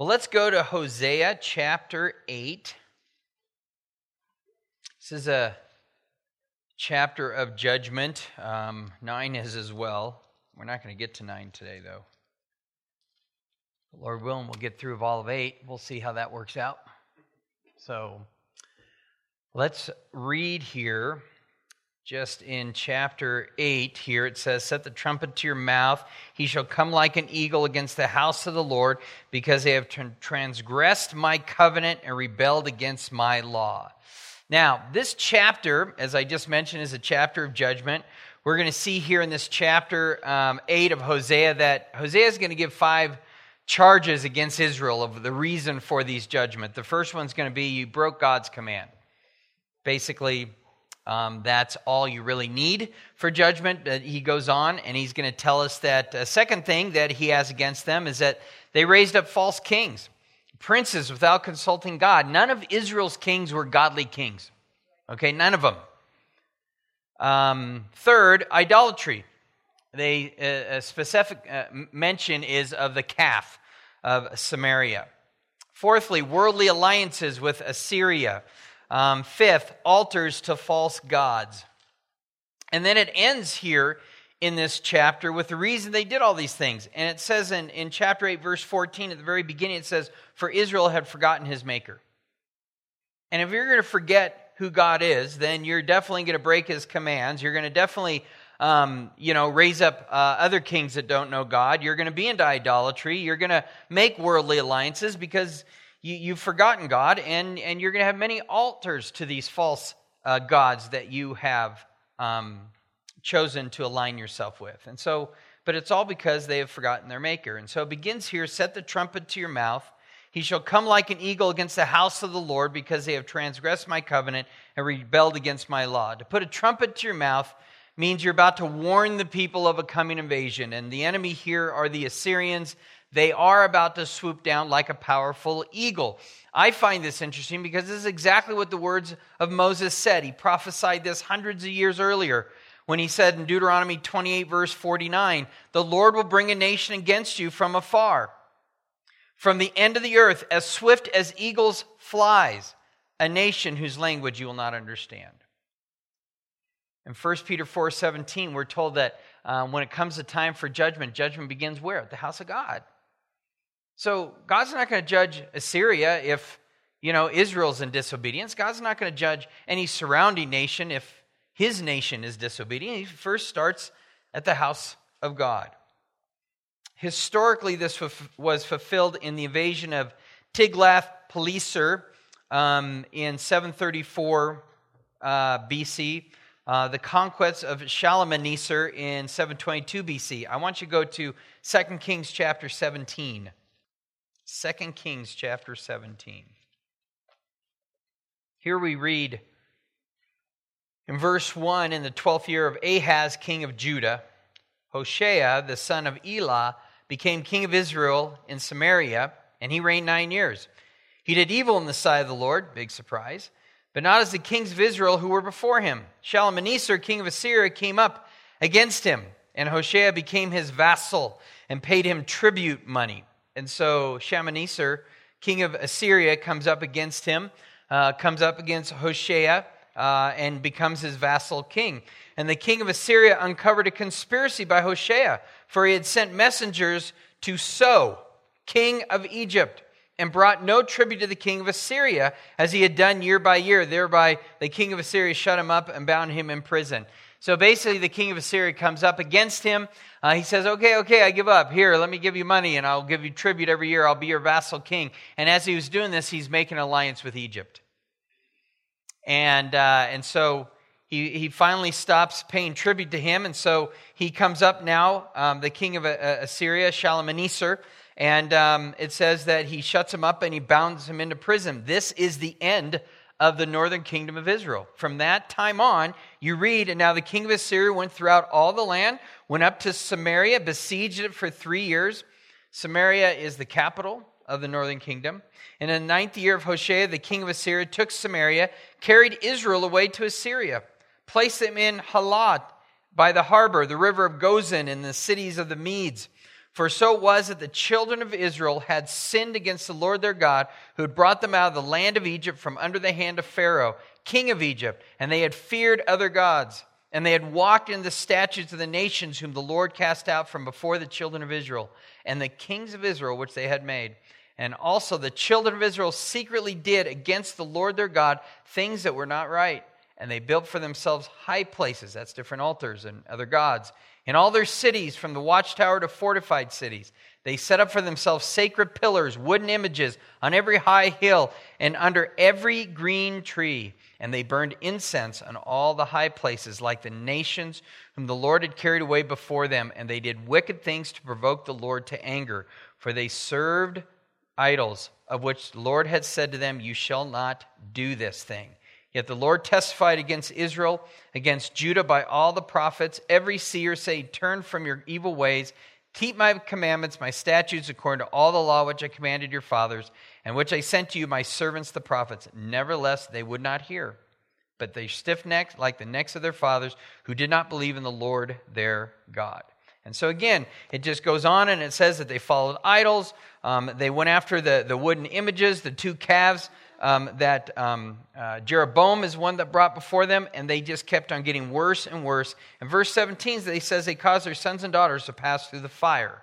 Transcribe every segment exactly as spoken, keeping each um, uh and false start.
Well, let's go to Hosea chapter eight. This is a chapter of judgment. Um, nine is as well. We're not going to get to nine today, though. Lord willing, we'll get through of all of eight. We'll see how that works out. So let's read here. Just in chapter eight here, it says, "Set the trumpet to your mouth. He shall come like an eagle against the house of the Lord, because they have transgressed my covenant and rebelled against my law." Now, this chapter, as I just mentioned, is a chapter of judgment. We're going to see here in this chapter um, eight of Hosea that Hosea is going to give five charges against Israel of the reason for these judgments. The first one's going to be you broke God's command. Basically, Um, that's all you really need for judgment. But he goes on and he's going to tell us that a second thing that he has against them is that they raised up false kings, princes without consulting God. None of Israel's kings were godly kings. Okay, none of them. Um, third, idolatry. They, uh, a specific uh, mention is of the calf of Samaria. Fourthly, worldly alliances with Assyria. Um, fifth, altars to false gods. And then it ends here in this chapter with the reason they did all these things. And it says in, in chapter eight, verse fourteen, at the very beginning, it says, "For Israel had forgotten his maker." And if you're going to forget who God is, then you're definitely going to break his commands. You're going to definitely, um, you know, raise up uh, other kings that don't know God. You're going to be into idolatry. You're going to make worldly alliances because You, you've forgotten God, and, and you're going to have many altars to these false uh, gods that you have um, chosen to align yourself with. And so, but it's all because they have forgotten their Maker. And so it begins here, "Set the trumpet to your mouth. He shall come like an eagle against the house of the Lord, because they have transgressed my covenant and rebelled against my law." To put a trumpet to your mouth means you're about to warn the people of a coming invasion. And the enemy here are the Assyrians. They are about to swoop down like a powerful eagle. I find this interesting because this is exactly what the words of Moses said. He prophesied this hundreds of years earlier when he said in Deuteronomy twenty-eight, verse forty-nine, "The Lord will bring a nation against you from afar, from the end of the earth, as swift as eagles' flies, a nation whose language you will not understand." In First Peter four seventeen, we're told that um, when it comes to time for judgment, judgment begins where? At the house of God. So God's not going to judge Assyria if, you know, Israel's in disobedience. God's not going to judge any surrounding nation if his nation is disobedient. He first starts at the house of God. Historically, this was fulfilled in the invasion of Tiglath-Pileser um, in seven thirty-four uh, B C, uh, the conquest of Shalmaneser in seven twenty-two B C. I want you to go to Second Kings chapter seventeen. Second Kings chapter seventeen. Here we read in verse one, "In the twelfth year of Ahaz, king of Judah, Hoshea, the son of Elah, became king of Israel in Samaria, and he reigned nine years. He did evil in the sight of the Lord," big surprise, "but not as the kings of Israel who were before him. Shalmaneser, king of Assyria, came up against him, and Hoshea became his vassal and paid him tribute money." And so Shalmaneser, king of Assyria, comes up against him, uh, comes up against Hoshea, uh, and becomes his vassal king. And the king of Assyria uncovered a conspiracy by Hoshea, for he had sent messengers to So, king of Egypt, and brought no tribute to the king of Assyria, as he had done year by year. Thereby the king of Assyria shut him up and bound him in prison. So basically the king of Assyria comes up against him. Uh, he says, okay, okay, I give up. Here, let me give you money, and I'll give you tribute every year. I'll be your vassal king. And as he was doing this, he's making an alliance with Egypt. And uh, and so he, he finally stops paying tribute to him. And so he comes up now, um, the king of uh, Assyria, Shalmaneser. And um, it says that he shuts him up and he bounds him into prison. This is the end of the northern kingdom of Israel. From that time on, you read, "And now the king of Assyria went throughout all the land, went up to Samaria, besieged it for three years. Samaria is the capital of the northern kingdom. And in the ninth year of Hoshea, the king of Assyria took Samaria, carried Israel away to Assyria, placed them in Halat by the harbor, the river of Gozan, in the cities of the Medes. For so it was that the children of Israel had sinned against the Lord their God, who had brought them out of the land of Egypt from under the hand of Pharaoh, king of Egypt, and they had feared other gods, and they had walked in the statutes of the nations whom the Lord cast out from before the children of Israel, and the kings of Israel which they had made. And also the children of Israel secretly did against the Lord their God things that were not right. And they built for themselves high places, that's different altars and other gods, in all their cities, from the watchtower to fortified cities. They set up for themselves sacred pillars, wooden images on every high hill and under every green tree. And they burned incense on all the high places, like the nations whom the Lord had carried away before them. And they did wicked things to provoke the Lord to anger, for they served idols, of which the Lord had said to them, you shall not do this thing. Yet the Lord testified against Israel, against Judah by all the prophets, every seer, saying, turn from your evil ways, keep my commandments, my statutes, according to all the law which I commanded your fathers, and which I sent to you, my servants the prophets. Nevertheless, they would not hear, but they stiff-necked like the necks of their fathers, who did not believe in the Lord their God. And so again, it just goes on and it says that they followed idols. Um, they went after the, the wooden images, the two calves um, that um, uh, Jeroboam is one that brought before them, and they just kept on getting worse and worse. In verse seventeen, they says they caused their sons and daughters to pass through the fire.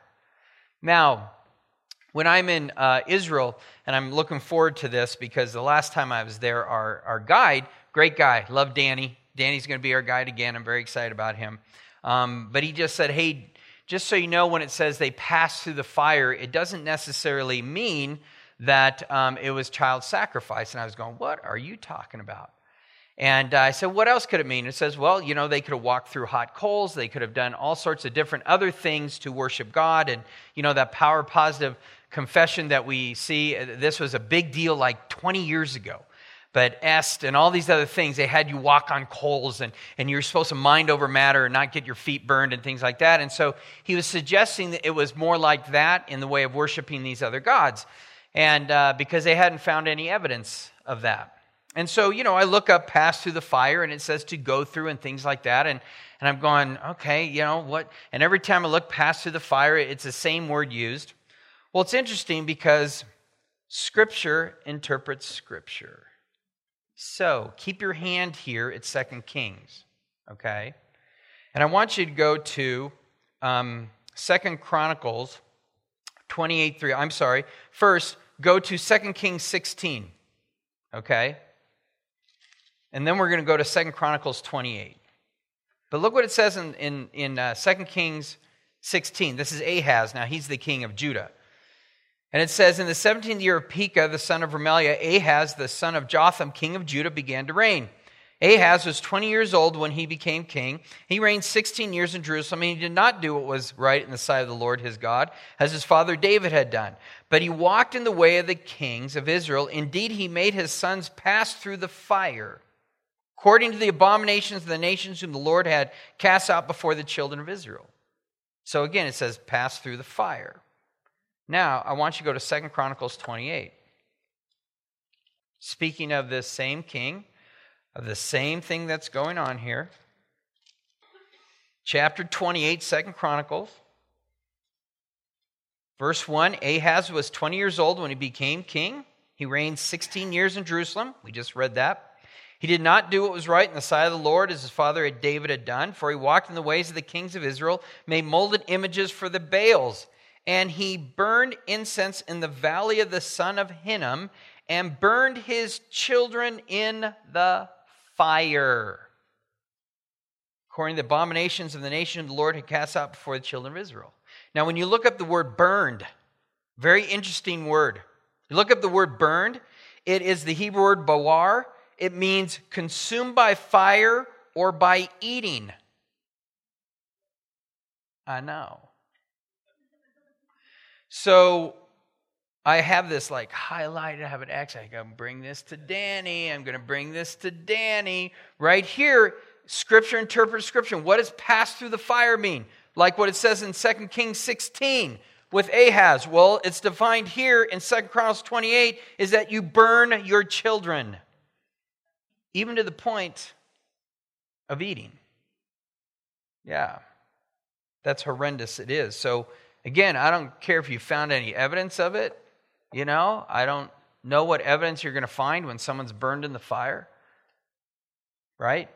Now, when I'm in uh, Israel, and I'm looking forward to this because the last time I was there, our, our guide, great guy, love Danny. Danny's going to be our guide again. I'm very excited about him. Um, but he just said, hey, just so you know, when it says they passed through the fire, it doesn't necessarily mean that um, it was child sacrifice. And I was going, what are you talking about? And uh, I said, what else could it mean? It says, well, you know, they could have walked through hot coals. They could have done all sorts of different other things to worship God. And, you know, that power positive confession that we see, this was a big deal like twenty years ago. But Est and all these other things, they had you walk on coals, and, and you're supposed to mind over matter and not get your feet burned and things like that. And so he was suggesting that it was more like that in the way of worshiping these other gods, and uh, because they hadn't found any evidence of that. And so, you know, I look up pass through the fire, and it says to go through and things like that. And, and I'm going, okay, you know, what? And every time I look pass through the fire, it's the same word used. Well, it's interesting because Scripture interprets Scripture. So, keep your hand here at Second Kings, okay? And I want you to go to um, Second Chronicles twenty-eight three. I'm sorry. First, go to Second Kings sixteen, okay? And then we're going to go to Second Chronicles twenty-eight. But look what it says in, in, in uh, Second Kings sixteen. This is Ahaz. Now, he's the king of Judah. And it says, in the seventeenth year of Pekah, the son of Remaliah, Ahaz, the son of Jotham, king of Judah, began to reign. Ahaz was twenty years old when he became king. He reigned sixteen years in Jerusalem, and he did not do what was right in the sight of the Lord his God, as his father David had done. But he walked in the way of the kings of Israel. Indeed, he made his sons pass through the fire, according to the abominations of the nations whom the Lord had cast out before the children of Israel. So again, it says, pass through the fire. Now, I want you to go to Second Chronicles twenty-eight. Speaking of this same king, of the same thing that's going on here. Chapter twenty-eight, Second Chronicles. Verse one, Ahaz was twenty years old when he became king. He reigned sixteen years in Jerusalem. We just read that. He did not do what was right in the sight of the Lord, as his father David had done, for he walked in the ways of the kings of Israel, made molded images for the Baals. And he burned incense in the valley of the son of Hinnom, and burned his children in the fire, according to the abominations of the nation the Lord had cast out before the children of Israel. Now, when you look up the word burned, very interesting word. You look up the word burned, it is the Hebrew word bawar. It means consumed by fire or by eating. I know. So I have this like highlighted, I have it actually, I'm going to bring this to Danny, I'm going to bring this to Danny. Right here, Scripture interprets Scripture. What does pass through the fire mean? Like what it says in Second Kings sixteen with Ahaz. Well, it's defined here in Second Chronicles twenty-eight is that you burn your children, even to the point of eating. Yeah, that's horrendous it is. So Again, I don't care if you found any evidence of it. You know, I don't know what evidence you're going to find when someone's burned in the fire. Right?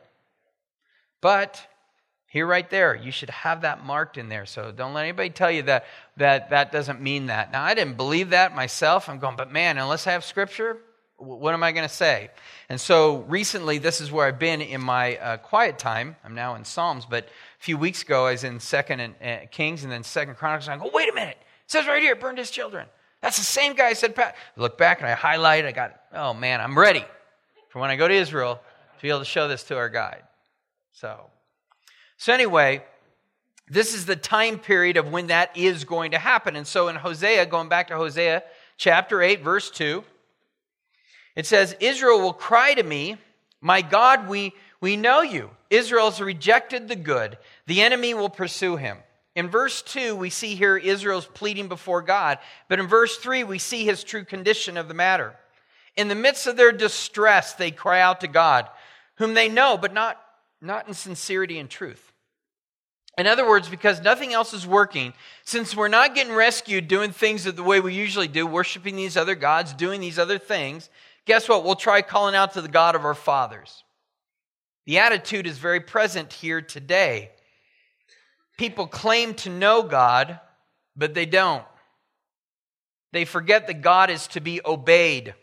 But here, right there, you should have that marked in there. So don't let anybody tell you that that, that doesn't mean that. Now, I didn't believe that myself. I'm going, but man, unless I have Scripture, what am I going to say? And so recently, this is where I've been in my uh, quiet time. I'm now in Psalms, but a few weeks ago, I was in Second and, uh, Kings and then Second Chronicles. And I go, wait a minute. It says right here, burned his children. That's the same guy I said, Pat. I look back and I highlight. I got, oh man, I'm ready for when I go to Israel to be able to show this to our guide. So, so anyway, this is the time period of when that is going to happen. And so in Hosea, going back to Hosea chapter eight, verse two, it says, Israel will cry to me, my God, we, we know you. Israel's rejected the good. The enemy will pursue him. In verse two, we see here Israel's pleading before God. But in verse three, we see his true condition of the matter. In the midst of their distress, they cry out to God, whom they know, but not, not in sincerity and truth. In other words, because nothing else is working, since we're not getting rescued doing things the way we usually do, worshiping these other gods, doing these other things, guess what? We'll try calling out to the God of our fathers. The attitude is very present here today. People claim to know God, but they don't. They forget that God is to be obeyed.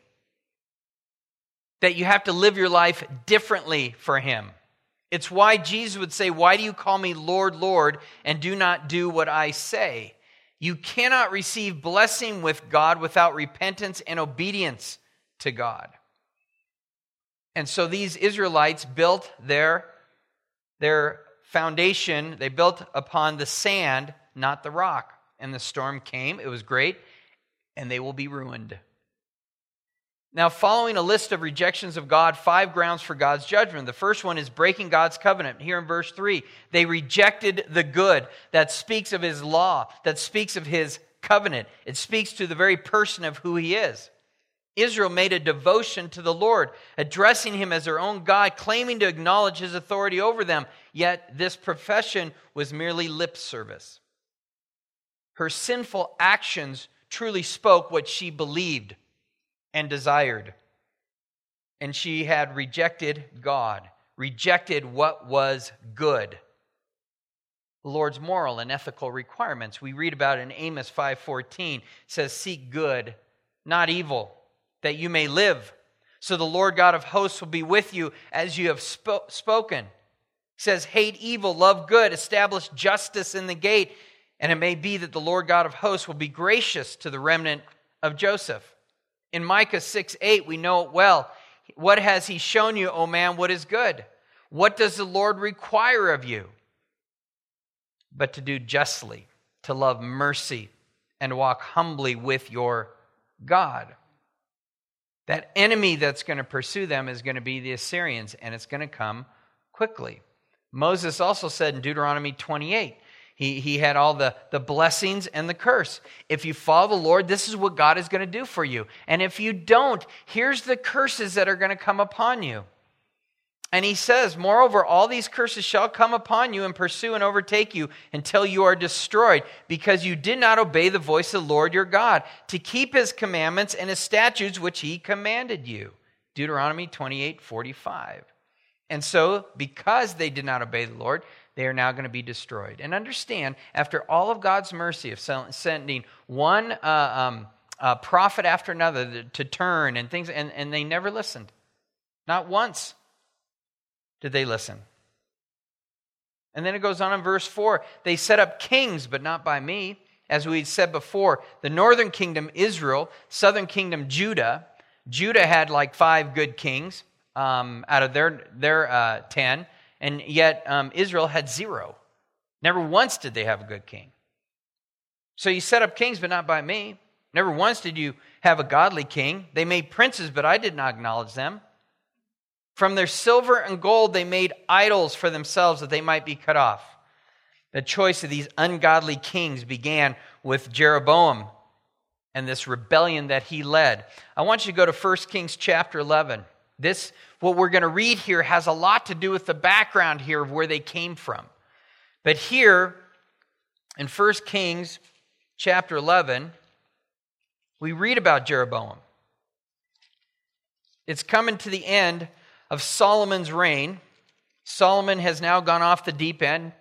That you have to live your life differently for Him. It's why Jesus would say, why do you call me Lord, Lord, and do not do what I say? You cannot receive blessing with God without repentance and obedience to God. And so these Israelites built their, their foundation, they built upon the sand, not the rock. And the storm came, it was great, and they will be ruined. Now, following a list of rejections of God, five grounds for God's judgment. The first one is breaking God's covenant. Here in verse three, they rejected the good. That speaks of His law, that speaks of His covenant. It speaks to the very person of who He is. Israel made a devotion to the Lord, addressing Him as their own God, claiming to acknowledge His authority over them. Yet this profession was merely lip service. Her sinful actions truly spoke what she believed and desired. And she had rejected God, rejected what was good. The Lord's moral and ethical requirements. We read about it in Amos five fourteen. It says, seek good, not evil, that you may live. So the Lord God of hosts will be with you as you have spo- spoken. It says, hate evil, love good, establish justice in the gate. And it may be that the Lord God of hosts will be gracious to the remnant of Joseph. In Micah six eight, we know it well. What has He shown you, O man, what is good? What does the Lord require of you? But to do justly, to love mercy, and walk humbly with your God. That enemy that's going to pursue them is going to be the Assyrians, and it's going to come quickly. Moses also said in Deuteronomy twenty-eight, He, he had all the, the blessings and the curse. If you follow the Lord, this is what God is going to do for you. And if you don't, here's the curses that are going to come upon you. And he says, moreover, all these curses shall come upon you and pursue and overtake you until you are destroyed, because you did not obey the voice of the Lord your God to keep His commandments and His statutes which He commanded you. Deuteronomy twenty-eight forty-five. And so, because they did not obey the Lord, they are now going to be destroyed. And understand, after all of God's mercy of sending one uh, um, uh, prophet after another to turn and things, and, and they never listened. Not once did they listen. And then it goes on in verse four, they set up kings, but not by me. As we said before, the northern kingdom, Israel, southern kingdom, Judah. Judah had like five good kings um, out of their, their uh, ten. And yet um, Israel had zero. Never once did they have a good king. So you set up kings, but not by me. Never once did you have a godly king. They made princes, but I did not acknowledge them. From their silver and gold they made idols for themselves that they might be cut off. The choice of these ungodly kings began with Jeroboam and this rebellion that he led. I want you to go to First Kings chapter eleven. This, what we're going to read here, has a lot to do with the background here of where they came from. But here, in First Kings chapter eleven, we read about Jeroboam. It's coming to the end of Solomon's reign. Solomon has now gone off the deep end.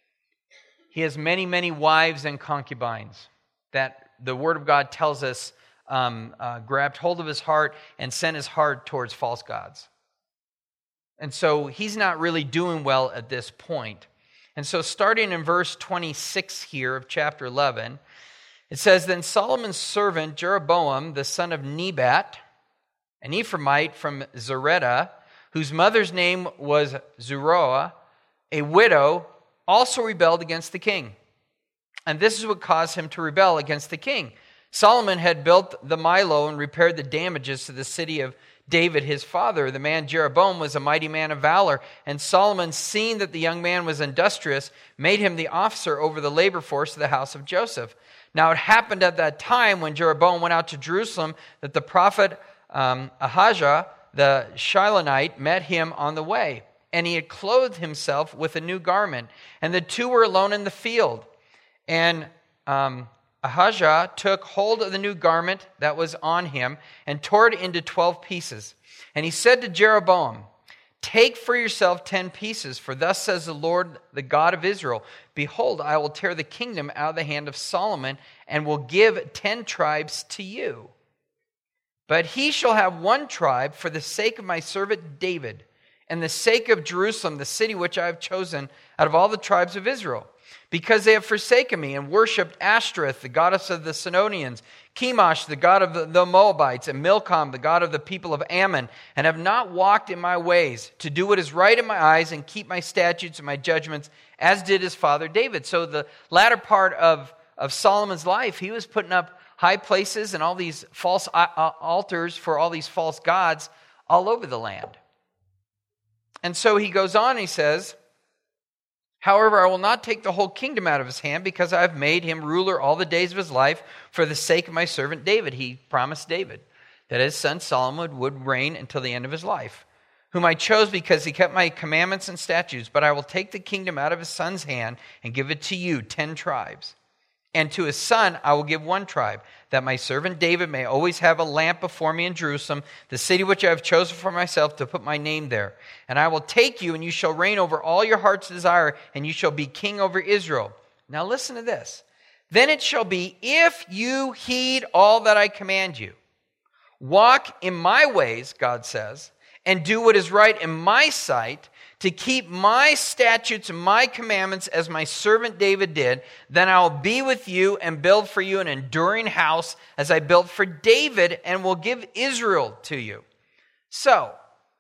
He has many, many wives and concubines that the Word of God tells us um, uh, grabbed hold of his heart and sent his heart towards false gods. And so he's not really doing well at this point. And so starting in verse twenty-six here of chapter eleven, it says, Then Solomon's servant Jeroboam, the son of Nebat, an Ephraimite from Zeredah, whose mother's name was Zeruah, a widow, also rebelled against the king. And this is what caused him to rebel against the king. Solomon had built the Milo and repaired the damages to the city of David, his father. The man Jeroboam was a mighty man of valor, and Solomon, seeing that the young man was industrious, made him the officer over the labor force of the house of Joseph. Now it happened at that time when Jeroboam went out to Jerusalem that the prophet um, Ahijah, the Shilonite, met him on the way, and he had clothed himself with a new garment, and the two were alone in the field. And um, Ahijah took hold of the new garment that was on him and tore it into twelve pieces. And he said to Jeroboam, Take for yourself ten pieces, for thus says the Lord, the God of Israel, Behold, I will tear the kingdom out of the hand of Solomon and will give ten tribes to you. But he shall have one tribe for the sake of my servant David, and the sake of Jerusalem, the city which I have chosen out of all the tribes of Israel. Because they have forsaken me and worshipped Ashtoreth, the goddess of the Sidonians, Chemosh, the god of the, the Moabites, and Milcom, the god of the people of Ammon, and have not walked in my ways to do what is right in my eyes and keep my statutes and my judgments, as did his father David. So the latter part of, of Solomon's life, he was putting up high places and all these false altars for all these false gods all over the land. And so he goes on, he says, However, I will not take the whole kingdom out of his hand, because I have made him ruler all the days of his life for the sake of my servant David. He promised David that his son Solomon would reign until the end of his life, whom I chose because he kept my commandments and statutes. But I will take the kingdom out of his son's hand and give it to you, ten tribes. And to his son I will give one tribe, that my servant David may always have a lamp before me in Jerusalem, the city which I have chosen for myself to put my name there. And I will take you, and you shall reign over all your heart's desire, and you shall be king over Israel. Now listen to this. Then it shall be, if you heed all that I command you, walk in my ways, God says, and do what is right in my sight, to keep my statutes and my commandments as my servant David did, then I will be with you and build for you an enduring house as I built for David, and will give Israel to you. So,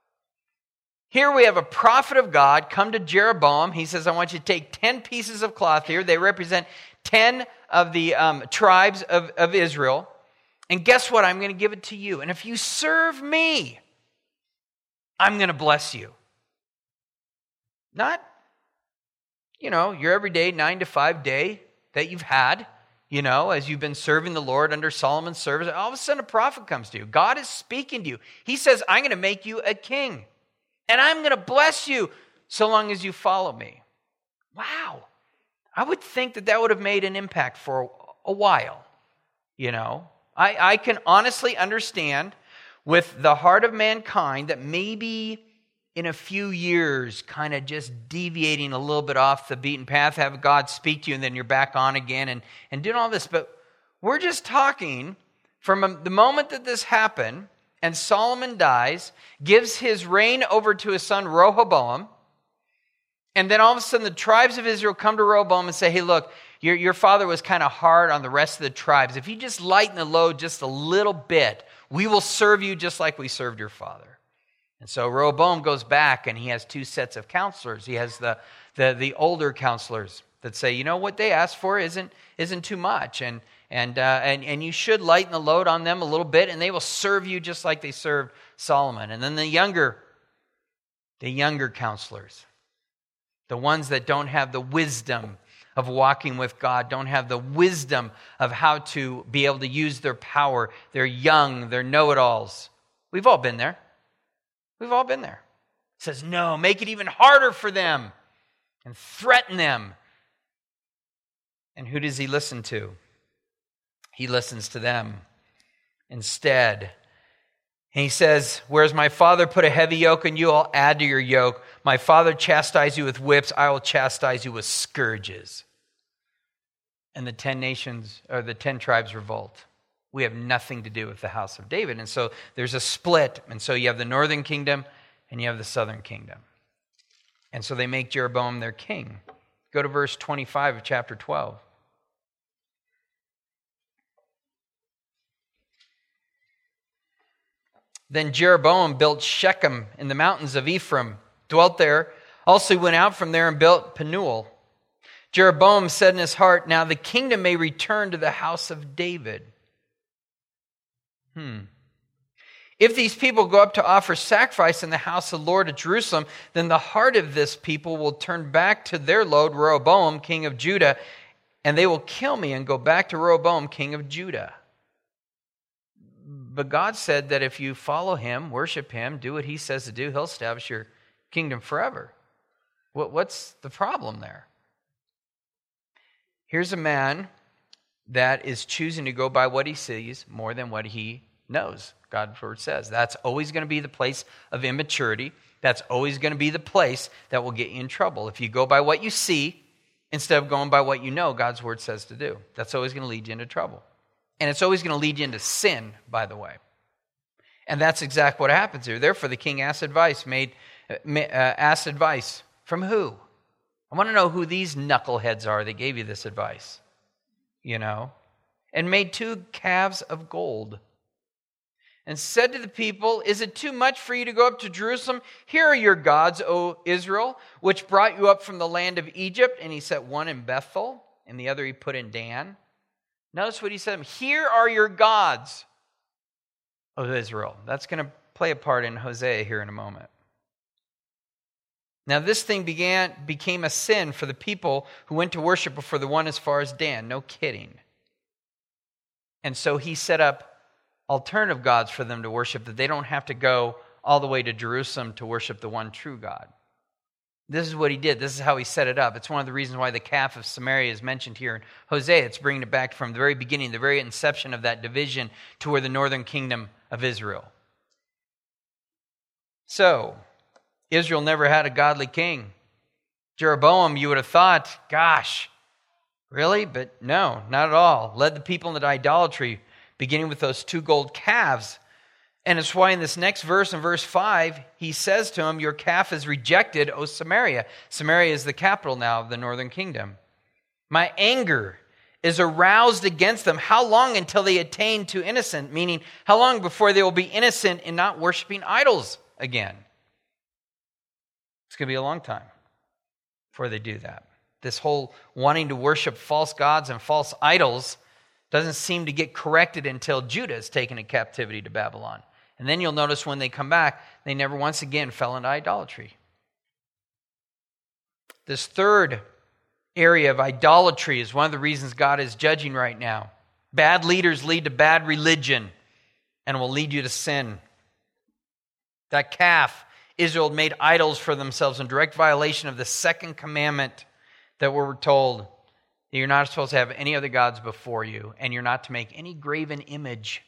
here we have a prophet of God come to Jeroboam. He says, I want you to take ten pieces of cloth here. They represent ten of the um, tribes of, of Israel. And guess what? I'm going to give it to you. And if you serve me, I'm going to bless you. Not, you know, your everyday nine to five day that you've had, you know, as you've been serving the Lord under Solomon's service. All of a sudden a prophet comes to you. God is speaking to you. He says, I'm going to make you a king. And I'm going to bless you so long as you follow me. Wow. I would think that that would have made an impact for a while, you know. I, I can honestly understand with the heart of mankind that maybe in a few years, kind of just deviating a little bit off the beaten path, have God speak to you, and then you're back on again and, and doing all this. But we're just talking from the moment that this happened, and Solomon dies, gives his reign over to his son Rehoboam, and then all of a sudden the tribes of Israel come to Rehoboam and say, hey, look, your, your father was kind of hard on the rest of the tribes. If you just lighten the load just a little bit, we will serve you just like we served your father. And so Rehoboam goes back, and he has two sets of counselors. He has the, the, the older counselors that say, you know, what they asked for isn't, isn't too much, and, and, uh, and, and you should lighten the load on them a little bit, and they will serve you just like they served Solomon. And then the younger, the younger counselors, the ones that don't have the wisdom of walking with God, don't have the wisdom of how to be able to use their power. They're young, they're know-it-alls. We've all been there. We've all been there. It says, no, make it even harder for them and threaten them. And who does he listen to? he listens to them instead. And he says, whereas my father put a heavy yoke on you, I'll add to your yoke. My father chastised you with whips, I will chastise you with scourges. And the ten nations, or the ten tribes revolt. We have nothing to do with the house of David. And so there's a split. And so you have the northern kingdom and you have the southern kingdom. And so they make Jeroboam their king. Go to verse twenty-five of chapter twelve. Then Jeroboam built Shechem in the mountains of Ephraim, dwelt there. Also he went out from there and built Penuel. Jeroboam said in his heart, now the kingdom may return to the house of David. Hmm. If these people go up to offer sacrifice in the house of the Lord at Jerusalem, then the heart of this people will turn back to their lord, Rehoboam, king of Judah, and they will kill me and go back to Rehoboam, king of Judah. But God said that if you follow him, worship him, do what he says to do, he'll establish your kingdom forever. What, what's the problem there? Here's a man that is choosing to go by what he sees more than what he knows. God's word says that's always going to be the place of immaturity. That's always going to be the place that will get you in trouble. If you go by what you see instead of going by what you know, God's word says to do. That's always going to lead you into trouble. And it's always going to lead you into sin, by the way. And that's exactly what happens here. Therefore, the king asked advice, made uh, asked advice from who? I want to know who these knuckleheads are that gave you this advice. You know? And made two calves of gold. And said to the people, is it too much for you to go up to Jerusalem? Here are your gods, O Israel, which brought you up from the land of Egypt. And he set one in Bethel, and the other he put in Dan. Notice what he said. Here are your gods, O Israel. That's going to play a part in Hosea here in a moment. Now this thing began became a sin for the people who went to worship before the one as far as Dan. No kidding. And so he set up alternative gods for them to worship, that they don't have to go all the way to Jerusalem to worship the one true God. This is what he did. This is how he set it up. It's one of the reasons why the calf of Samaria is mentioned here in Hosea. It's bringing it back from the very beginning, the very inception of that division to where the northern kingdom of Israel. So, Israel never had a godly king. Jeroboam, you would have thought, gosh, really? But no, not at all. Led the people into idolatry, beginning with those two gold calves. And it's why in this next verse, in verse five, he says to him, your calf is rejected, O Samaria. Samaria is the capital now of the northern kingdom. My anger is aroused against them. How long until they attain to innocent? Meaning, how long before they will be innocent in not worshiping idols again? It's going to be a long time before they do that. This whole wanting to worship false gods and false idols doesn't seem to get corrected until Judah is taken in captivity to Babylon. And then you'll notice when they come back, they never once again fell into idolatry. This third area of idolatry is one of the reasons God is judging right now. Bad leaders lead to bad religion and will lead you to sin. That calf, Israel made idols for themselves in direct violation of the second commandment that we're told that you're not supposed to have any other gods before you, and you're not to make any graven image.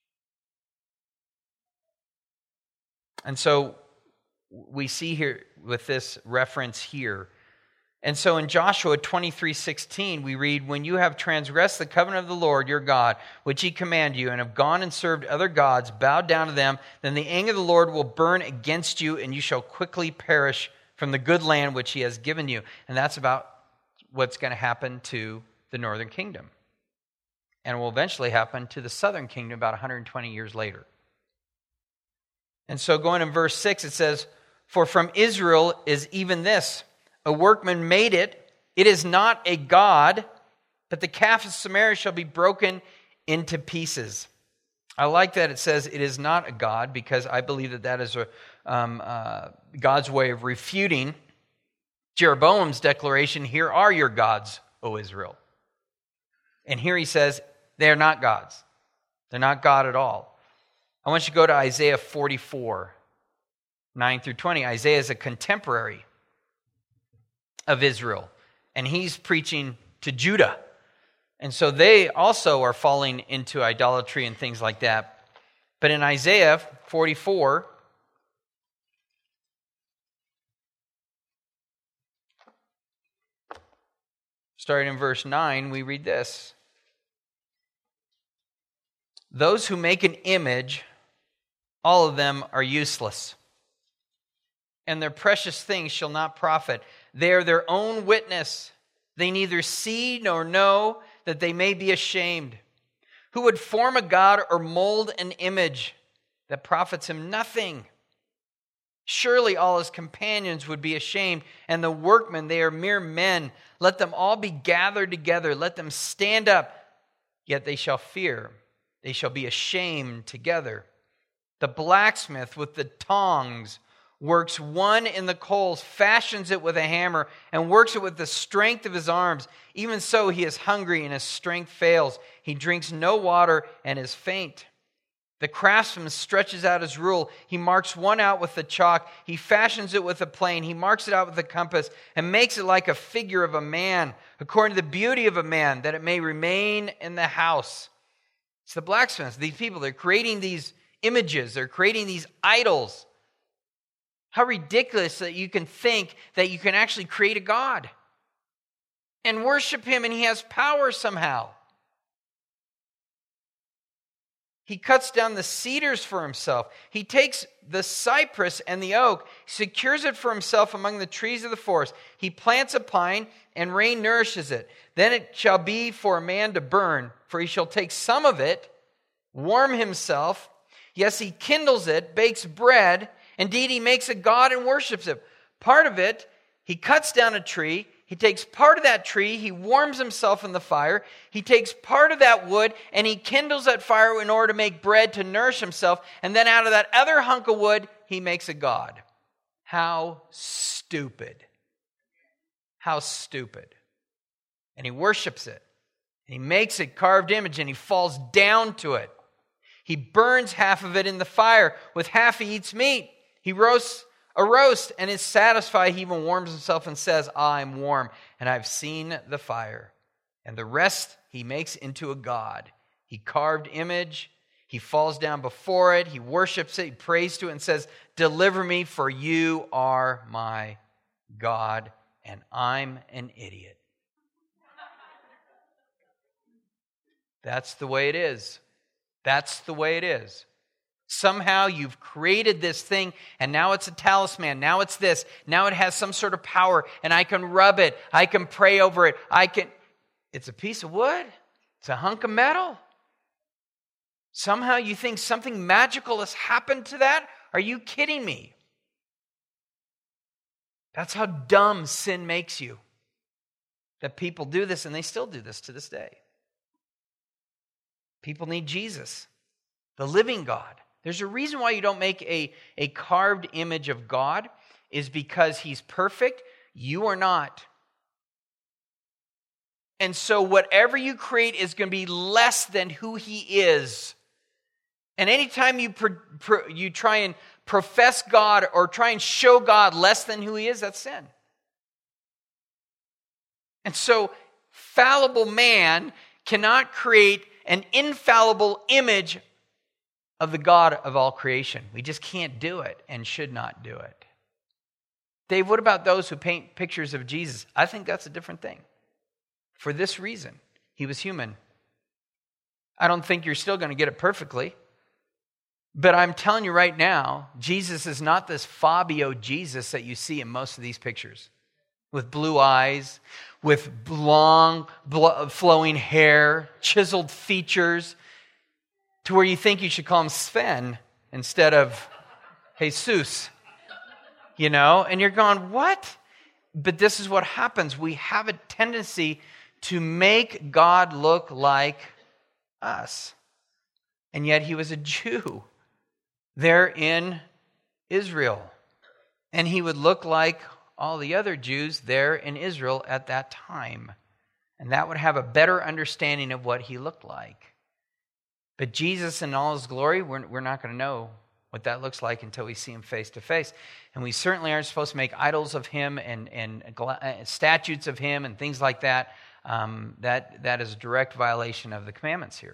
And so we see here with this reference here. And so in Joshua twenty-three sixteen, we read, when you have transgressed the covenant of the Lord your God, which he commanded you, and have gone and served other gods, bowed down to them, then the anger of the Lord will burn against you, and you shall quickly perish from the good land which he has given you. And that's about what's going to happen to the northern kingdom. And will eventually happen to the southern kingdom about one hundred twenty years later. And so going in verse six, it says, for from Israel is even this, a workman made it, it is not a god, but the calf of Samaria shall be broken into pieces. I like that it says it is not a god, because I believe that that is a, um, uh, God's way of refuting Jeroboam's declaration, here are your gods, O Israel. And here he says, they are not gods. They're not God at all. I want you to go to Isaiah forty-four, nine through twenty. Isaiah is a contemporary of Israel, and he's preaching to Judah. And so they also are falling into idolatry and things like that. But in Isaiah forty-four, starting in verse nine, we read this. Those who make an image, all of them are useless, and their precious things shall not profit. They are their own witness. They neither see nor know, that they may be ashamed. Who would form a god or mold an image that profits him nothing? Surely all his companions would be ashamed, and the workmen, they are mere men. Let them all be gathered together. Let them stand up, yet they shall fear. They shall be ashamed together. The blacksmith with the tongs works one in the coals, fashions it with a hammer, and works it with the strength of his arms. Even so, he is hungry, and his strength fails. He drinks no water and is faint. The craftsman stretches out his rule. He marks one out with the chalk. He fashions it with a plane. He marks it out with a compass and makes it like a figure of a man, according to the beauty of a man, that it may remain in the house. It's the blacksmiths. These people, they're creating these images. They're creating these idols. How ridiculous that you can think that you can actually create a God and worship him and he has power somehow. He cuts down the cedars for himself. He takes the cypress and the oak, secures it for himself among the trees of the forest. He plants a pine, and rain nourishes it. Then it shall be for a man to burn, for he shall take some of it, warm himself. Yes, he kindles it, bakes bread. Indeed, he makes a god and worships it. Part of it, he cuts down a tree. He takes part of that tree, he warms himself in the fire. He takes part of that wood and he kindles that fire in order to make bread to nourish himself. And then out of that other hunk of wood, he makes a god. How stupid. How stupid. And he worships it. And he makes it carved image and he falls down to it. He burns half of it in the fire. With half he eats meat. He roasts a roast and is satisfied. He even warms himself and says, I'm warm and I've seen the fire. And the rest he makes into a god. He carved image. He falls down before it. He worships it. He prays to it and says, deliver me, for you are my God and I'm an idiot. That's the way it is. That's the way it is. Somehow you've created this thing and now it's a talisman. Now it's this. Now it has some sort of power and I can rub it. I can pray over it. I can. It's a piece of wood. It's a hunk of metal. Somehow you think something magical has happened to that? Are you kidding me? That's how dumb sin makes you. That people do this and they still do this to this day. People need Jesus, the living God. There's a reason why you don't make a, a carved image of God, is because he's perfect. You are not. And so whatever you create is going to be less than who he is. And anytime you pro, pro, you try and profess God or try and show God less than who he is, that's sin. And so fallible man cannot create an infallible image of the God of all creation. We just can't do it and should not do it. Dave, what about those who paint pictures of Jesus? I think that's a different thing. For this reason, he was human. I don't think you're still going to get it perfectly. But I'm telling you right now, Jesus is not this Fabio Jesus that you see in most of these pictures. With blue eyes, with long flowing hair, chiseled features, to where you think you should call him Sven instead of Jesus. You know, and you're going, what? But this is what happens. We have a tendency to make God look like us. And yet he was a Jew there in Israel. And he would look like all the other Jews there in Israel at that time. And that would have a better understanding of what he looked like. But Jesus in all his glory, we're, we're not going to know what that looks like until we see him face to face. And we certainly aren't supposed to make idols of him and, and statues of him and things like that. um, that, that is a direct violation of the commandments here.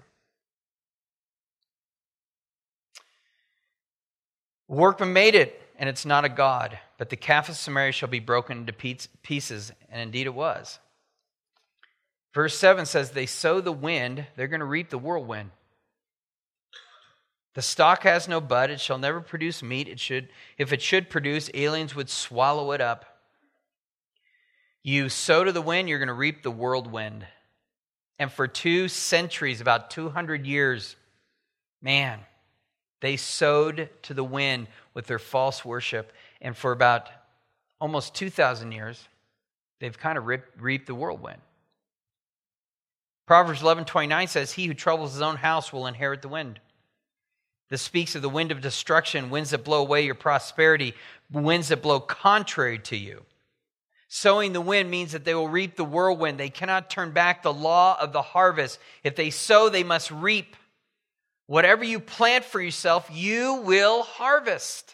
Workman made it, and it's not a god, but the calf of Samaria shall be broken into pieces, and indeed it was. Verse seven says, they sow the wind, they're going to reap the whirlwind. The stalk has no bud, it shall never produce meat. It should, if it should produce, aliens would swallow it up. You sow to the wind, you're going to reap the whirlwind. And for two centuries, about two hundred years, man, they sowed to the wind with their false worship. And for about almost two thousand years, they've kind of reaped, reaped the whirlwind. Proverbs eleven twenty-nine says, he who troubles his own house will inherit the wind. This speaks of the wind of destruction, winds that blow away your prosperity, winds that blow contrary to you. Sowing the wind means that they will reap the whirlwind. They cannot turn back the law of the harvest. If they sow, they must reap. Whatever you plant for yourself, you will harvest.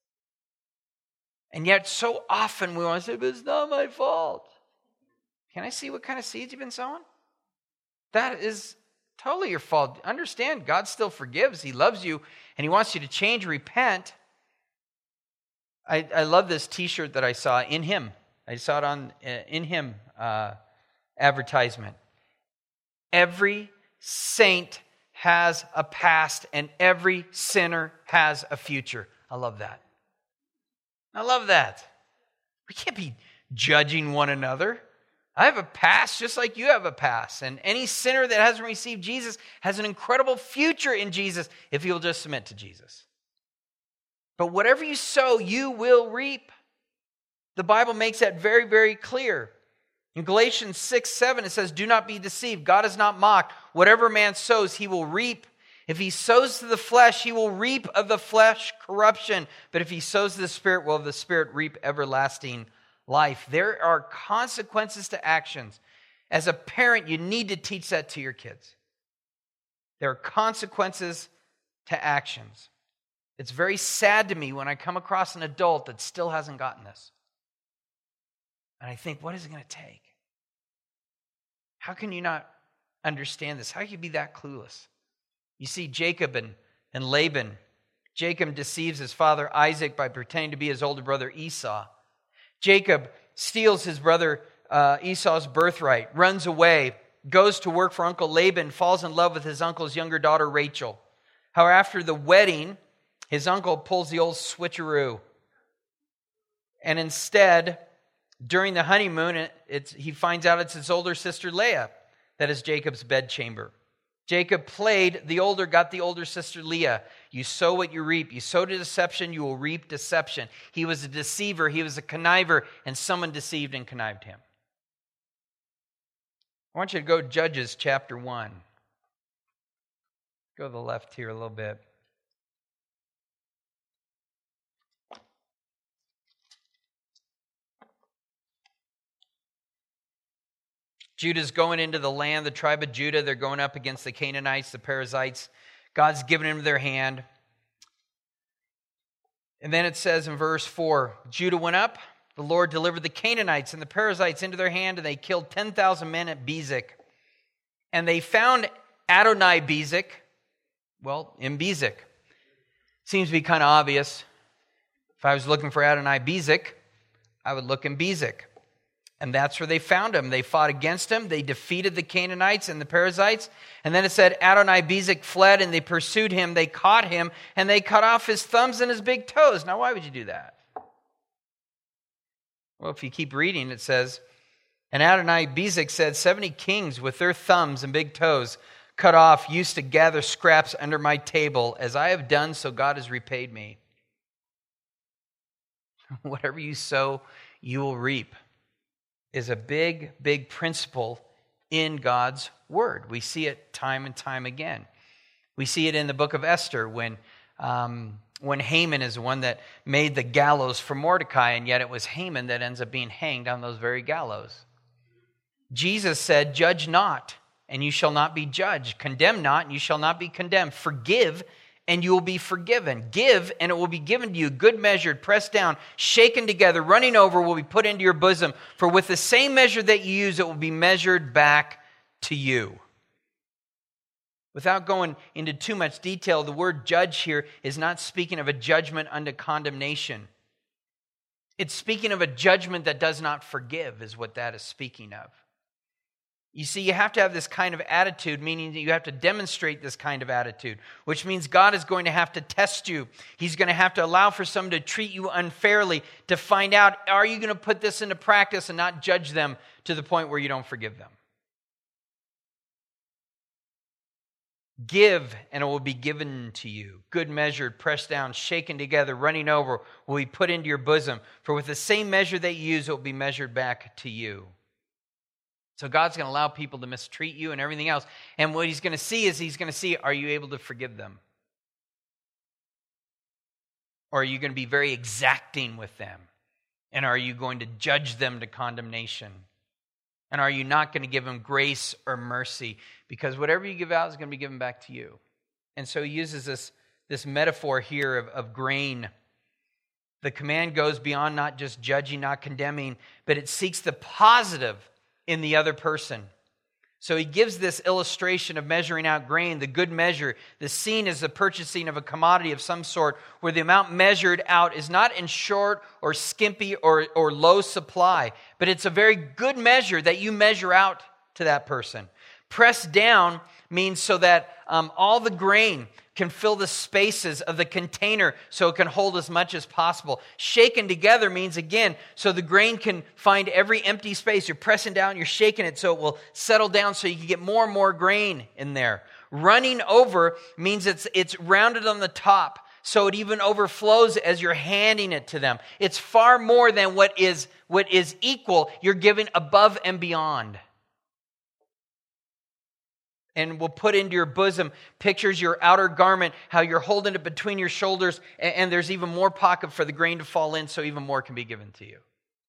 And yet so often we want to say, but it's not my fault. Can I see what kind of seeds you've been sowing? That is totally your fault. Understand, God still forgives. He loves you, and He wants you to change, repent. I, I love this t-shirt that I saw, In Him. I saw it on uh, In Him uh, advertisement. Every saint has a past, and every sinner has a future. I love that. I love that. We can't be judging one another. I have a past just like you have a past. And any sinner that hasn't received Jesus has an incredible future in Jesus if he'll just submit to Jesus. But whatever you sow, you will reap. The Bible makes that very, very clear. In Galatians six, seven, it says, do not be deceived. God is not mocked. Whatever man sows, he will reap. If he sows to the flesh, he will reap of the flesh corruption. But if he sows to the Spirit, will of the Spirit reap everlasting life. There are consequences to actions. As a parent, you need to teach that to your kids. There are consequences to actions. It's very sad to me when I come across an adult that still hasn't gotten this. And I think, what is it going to take? How can you not understand this? How can you be that clueless? You see Jacob and, and Laban. Jacob deceives his father Isaac by pretending to be his older brother Esau. Jacob steals his brother uh, Esau's birthright, runs away, goes to work for Uncle Laban, falls in love with his uncle's younger daughter Rachel. However, after the wedding, his uncle pulls the old switcheroo. And instead, during the honeymoon, it's, he finds out it's his older sister Leah that is Jacob's bedchamber. Jacob played the older, got the older sister Leah. You sow what you reap. You sow to deception, you will reap deception. He was a deceiver, he was a conniver, and someone deceived and connived him. I want you to go to Judges chapter one. Go to the left here a little bit. Judah's going into the land, the tribe of Judah. They're going up against the Canaanites, the Perizzites. God's given them their hand. And then it says in verse four, Judah went up. The Lord delivered the Canaanites and the Perizzites into their hand, and they killed ten thousand men at Bezek. And they found Adonai Bezek, well, in Bezek. Seems to be kind of obvious. If I was looking for Adonai Bezek, I would look in Bezek. And that's where they found him. They fought against him. They defeated the Canaanites and the Perizzites. And then it said Adonai Bezek fled, and they pursued him. They caught him, and they cut off his thumbs and his big toes. Now, why would you do that? Well, if you keep reading, it says, and Adonai Bezek said, seventy kings with their thumbs and big toes cut off used to gather scraps under my table. As I have done, so God has repaid me. Whatever you sow, you will reap. Is a big, big principle in God's Word. We see it time and time again. We see it in the book of Esther when, um, when Haman is the one that made the gallows for Mordecai, and yet it was Haman that ends up being hanged on those very gallows. Jesus said, judge not, and you shall not be judged. Condemn not, and you shall not be condemned. Forgive, and you will be forgiven. Give, and it will be given to you, good measured, pressed down, shaken together, running over, will be put into your bosom. For with the same measure that you use, it will be measured back to you. Without going into too much detail, the word judge here is not speaking of a judgment unto condemnation. It's speaking of a judgment that does not forgive, is what that is speaking of. You see, you have to have this kind of attitude, meaning that you have to demonstrate this kind of attitude, which means God is going to have to test you. He's going to have to allow for someone to treat you unfairly to find out, are you going to put this into practice and not judge them to the point where you don't forgive them? Give, and it will be given to you. Good measured, pressed down, shaken together, running over, will be put into your bosom. For with the same measure that you use, it will be measured back to you. So God's going to allow people to mistreat you and everything else. And what he's going to see is he's going to see, are you able to forgive them? Or are you going to be very exacting with them? And are you going to judge them to condemnation? And are you not going to give them grace or mercy? Because whatever you give out is going to be given back to you. And so he uses this, this metaphor here of, of grain. The command goes beyond not just judging, not condemning, but it seeks the positive in the other person. So he gives this illustration of measuring out grain, the good measure. The scene is the purchasing of a commodity of some sort where the amount measured out is not in short or skimpy or, or low supply, but it's a very good measure that you measure out to that person. Pressed down means so that um, all the grain can fill the spaces of the container so it can hold as much as possible. Shaken together means, again, so the grain can find every empty space. You're pressing down, you're shaking it so it will settle down so you can get more and more grain in there. Running over means it's, it's rounded on the top so it even overflows as you're handing it to them. It's far more than what is, what is equal. You're giving above and beyond. And will put into your bosom, pictures your outer garment, how you're holding it between your shoulders, and, and there's even more pocket for the grain to fall in, so even more can be given to you.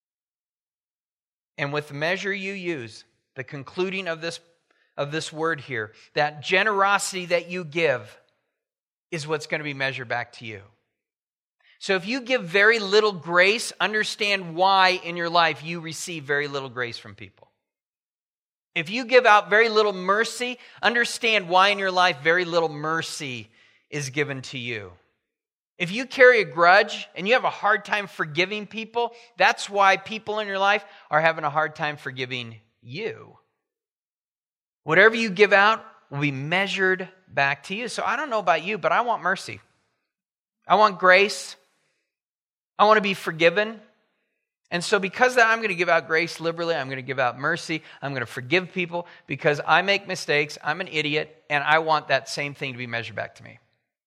And with the measure you use, the concluding of this, of this word here, that generosity that you give is what's going to be measured back to you. So if you give very little grace, understand why in your life you receive very little grace from people. If you give out very little mercy, understand why in your life very little mercy is given to you. If you carry a grudge and you have a hard time forgiving people, that's why people in your life are having a hard time forgiving you. Whatever you give out will be measured back to you. So I don't know about you, but I want mercy. I want grace. I want to be forgiven. And so because of that, I'm going to give out grace liberally. I'm going to give out mercy. I'm going to forgive people because I make mistakes. I'm an idiot, and I want that same thing to be measured back to me.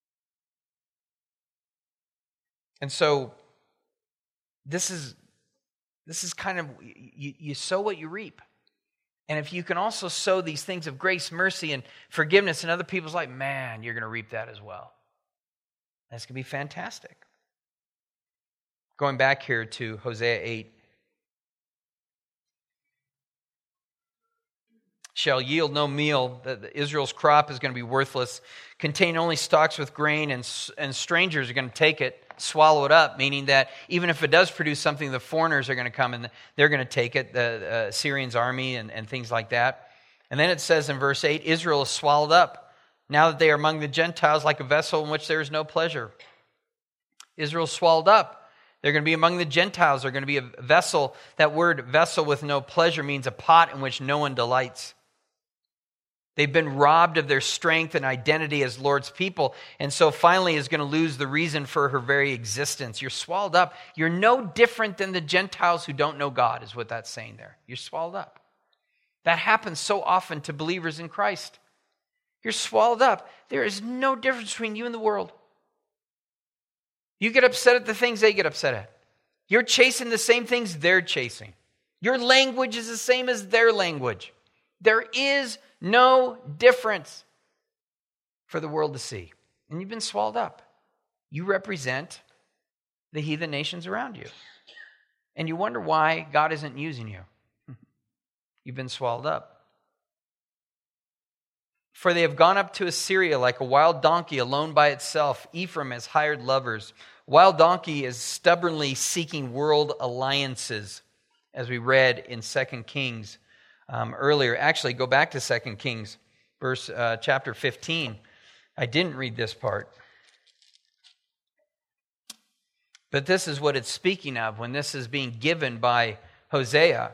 And so this is this is kind of, you, you sow what you reap. And if you can also sow these things of grace, mercy, and forgiveness in other people's life, man, you're going to reap that as well. That's going to be fantastic. Going back here to Hosea eight. Shall yield no meal, that Israel's crop is going to be worthless, contain only stalks with grain, and, and strangers are going to take it, swallow it up, meaning that even if it does produce something, the foreigners are going to come and they're going to take it, the uh, Syrian's army and, and things like that. And then it says in verse eight, Israel is swallowed up, now that they are among the Gentiles like a vessel in which there is no pleasure. Israel's swallowed up. They're going to be among the Gentiles. They're going to be a vessel. That word vessel with no pleasure means a pot in which no one delights. They've been robbed of their strength and identity as Lord's people, and so finally is going to lose the reason for her very existence. You're swallowed up. You're no different than the Gentiles who don't know God, is what that's saying there. You're swallowed up. That happens so often to believers in Christ. You're swallowed up. There is no difference between you and the world. You get upset at the things they get upset at. You're chasing the same things they're chasing. Your language is the same as their language. There is no difference for the world to see. And you've been swallowed up. You represent the heathen nations around you. And you wonder why God isn't using you. You've been swallowed up. For they have gone up to Assyria like a wild donkey alone by itself. Ephraim has hired lovers. Wild donkey is stubbornly seeking world alliances, as we read in Second Kings um, earlier. Actually, go back to Second Kings, verse uh, chapter fifteen. I didn't read this part. But this is what it's speaking of when this is being given by Hosea.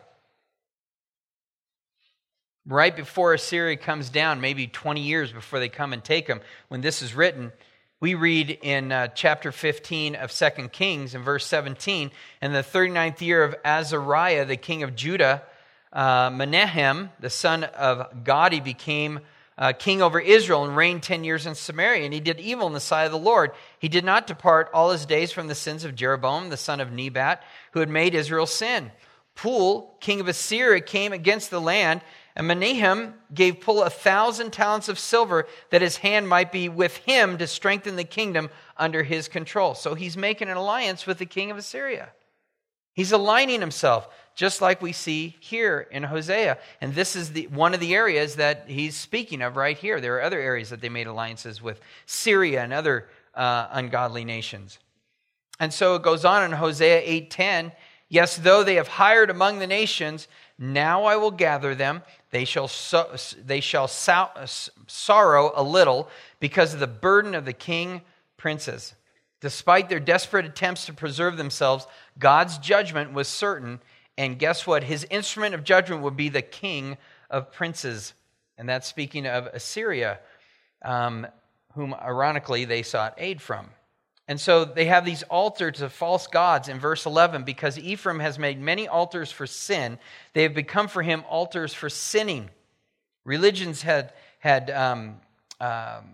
Right before Assyria comes down, maybe twenty years before they come and take them, when this is written, we read in uh, chapter fifteen of Second Kings, in verse seventeen, in the thirty-ninth year of Azariah, the king of Judah, uh, Menahem, the son of Gadi, became uh, king over Israel and reigned ten years in Samaria. And he did evil in the sight of the Lord. He did not depart all his days from the sins of Jeroboam, the son of Nebat, who had made Israel sin. Pul, king of Assyria, came against the land, and Menahem gave Pul a thousand talents of silver that his hand might be with him to strengthen the kingdom under his control. So he's making an alliance with the king of Assyria. He's aligning himself, just like we see here in Hosea. And this is the one of the areas that he's speaking of right here. There are other areas that they made alliances with, Syria and other uh, ungodly nations. And so it goes on in Hosea eight ten, yes, though they have hired among the nations, now I will gather them. They shall so, they shall so, sorrow a little because of the burden of the king princes. Despite their desperate attempts to preserve themselves, God's judgment was certain. And guess what? His instrument of judgment would be the king of princes. And that's speaking of Assyria, um, whom ironically they sought aid from. And so they have these altars to false gods in verse eleven, because Ephraim has made many altars for sin. They have become for him altars for sinning. Religions had had um, um,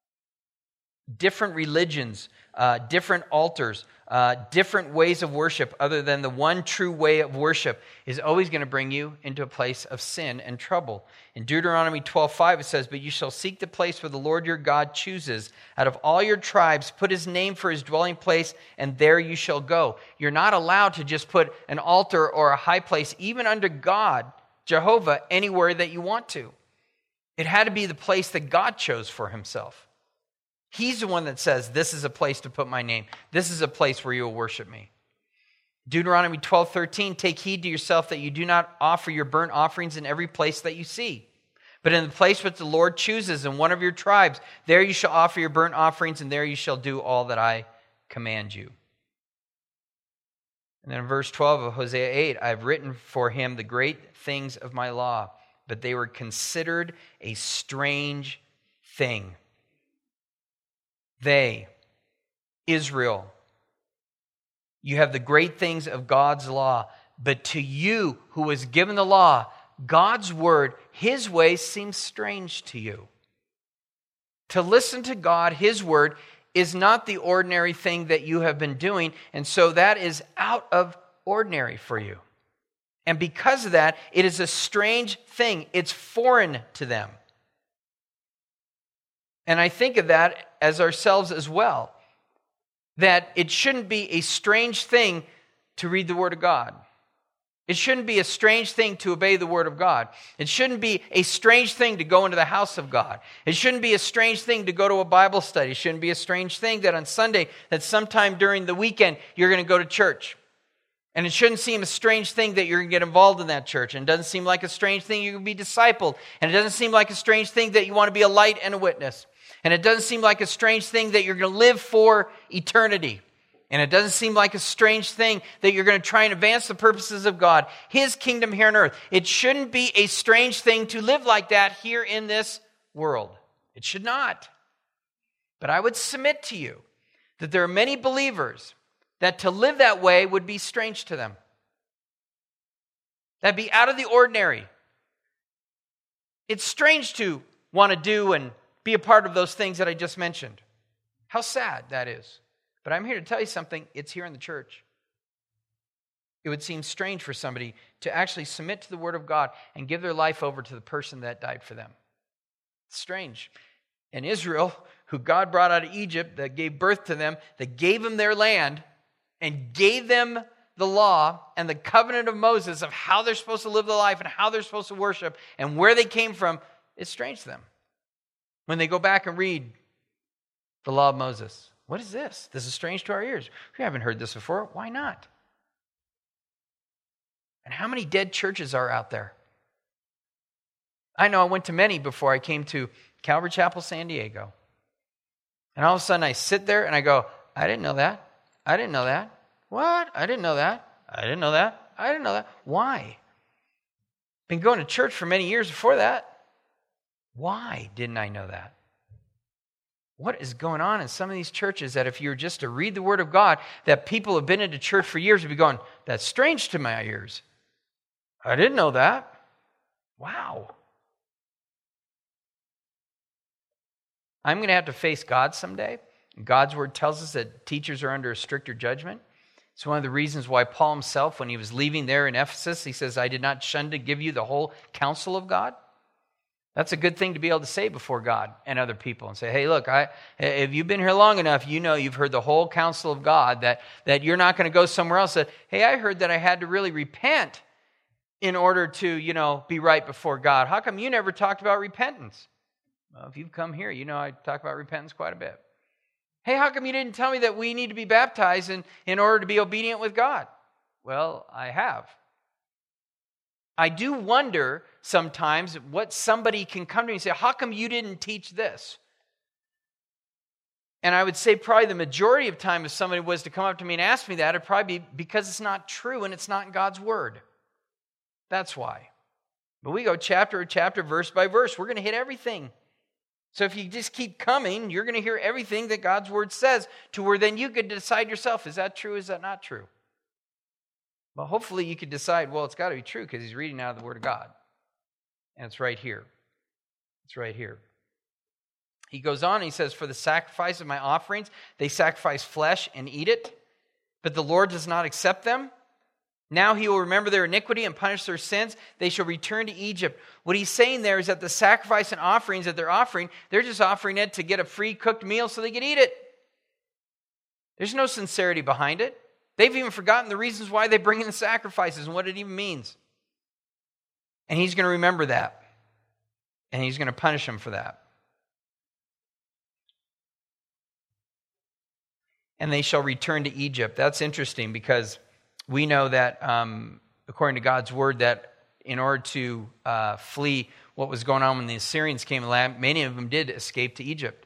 different religions, uh, different altars, uh, different ways of worship other than the one true way of worship is always going to bring you into a place of sin and trouble. In Deuteronomy twelve five it says, but you shall seek the place where the Lord your God chooses. Out of all your tribes, put his name for his dwelling place, and there you shall go. You're not allowed to just put an altar or a high place, even under God, Jehovah, anywhere that you want to. It had to be the place that God chose for himself. He's the one that says, this is a place to put my name. This is a place where you will worship me. Deuteronomy twelve thirteen, take heed to yourself that you do not offer your burnt offerings in every place that you see. But in the place which the Lord chooses in one of your tribes, there you shall offer your burnt offerings, and there you shall do all that I command you. And then in verse twelve of Hosea eight, I have written for him the great things of my law, but they were considered a strange thing. They, Israel, you have the great things of God's law, but to you who was given the law, God's word, his ways seem strange to you. To listen to God, his word, is not the ordinary thing that you have been doing, and so that is out of ordinary for you. And because of that, it is a strange thing. It's foreign to them. And I think of that as ourselves as well, that it shouldn't be a strange thing to read the Word of God. It shouldn't be a strange thing to obey the Word of God. It shouldn't be a strange thing to go into the house of God. It shouldn't be a strange thing to go to a Bible study. It shouldn't be a strange thing that on Sunday, that sometime during the weekend, you're going to go to church. And it shouldn't seem a strange thing that you're going to get involved in that church. And it doesn't seem like a strange thing you're going to be discipled. And it doesn't seem like a strange thing that you want to be a light and a witness. And it doesn't seem like a strange thing that you're going to live for eternity. And it doesn't seem like a strange thing that you're going to try and advance the purposes of God, his kingdom here on earth. It shouldn't be a strange thing to live like that here in this world. It should not. But I would submit to you that there are many believers that to live that way would be strange to them. That'd be out of the ordinary. It's strange to want to do and be a part of those things that I just mentioned. How sad that is. But I'm here to tell you something. It's here in the church. It would seem strange for somebody to actually submit to the Word of God and give their life over to the person that died for them. It's strange. And Israel, who God brought out of Egypt, that gave birth to them, that gave them their land, and gave them the law and the covenant of Moses of how they're supposed to live their life and how they're supposed to worship and where they came from, it's strange to them. When they go back and read the law of Moses, what is this? This is strange to our ears. We haven't heard this before. Why not? And how many dead churches are out there? I know I went to many before I came to Calvary Chapel, San Diego. And all of a sudden I sit there and I go, I didn't know that. I didn't know that. What? I didn't know that. I didn't know that. I didn't know that. Why? Been going to church for many years before that. Why didn't I know that? What is going on in some of these churches that if you were just to read the Word of God, that people have been into church for years would be going, that's strange to my ears. I didn't know that. Wow. I'm going to have to face God someday. God's Word tells us that teachers are under a stricter judgment. It's one of the reasons why Paul himself, when he was leaving there in Ephesus, he says, I did not shun to give you the whole counsel of God. That's a good thing to be able to say before God and other people and say, hey, look, I, if you've been here long enough, you know you've heard the whole counsel of God, that, that you're not going to go somewhere else. That, hey, I heard that I had to really repent in order to, you know, be right before God. How come you never talked about repentance? Well, if you've come here, you know I talk about repentance quite a bit. Hey, how come you didn't tell me that we need to be baptized in, in order to be obedient with God? Well, I have. I do wonder sometimes what somebody can come to me and say, how come you didn't teach this? And I would say probably the majority of time if somebody was to come up to me and ask me that, it'd probably be because it's not true and it's not in God's Word. That's why. But we go chapter to chapter, verse by verse. We're going to hit everything. So if you just keep coming, you're going to hear everything that God's Word says to where then you could decide yourself, is that true, is that not true? Well, hopefully you could decide, well, it's got to be true because he's reading out of the Word of God. And it's right here. It's right here. He goes on and he says, for the sacrifice of my offerings, they sacrifice flesh and eat it, but the Lord does not accept them. Now he will remember their iniquity and punish their sins. They shall return to Egypt. What he's saying there is that the sacrifice and offerings that they're offering, they're just offering it to get a free cooked meal so they can eat it. There's no sincerity behind it. They've even forgotten the reasons why they bring in the sacrifices and what it even means. And he's going to remember that. And he's going to punish them for that. And they shall return to Egypt. That's interesting because we know that um, according to God's Word that in order to uh, flee what was going on when the Assyrians came in land, many of them did escape to Egypt.